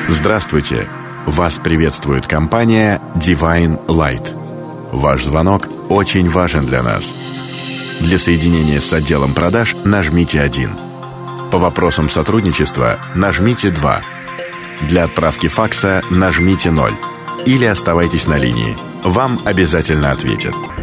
Здравствуйте! Вас приветствует компания Divine Light. Ваш звонок очень важен для нас. Для соединения с отделом продаж нажмите 1. По вопросам сотрудничества нажмите 2. Для отправки факса нажмите 0. Или оставайтесь на линии. Вам обязательно ответят.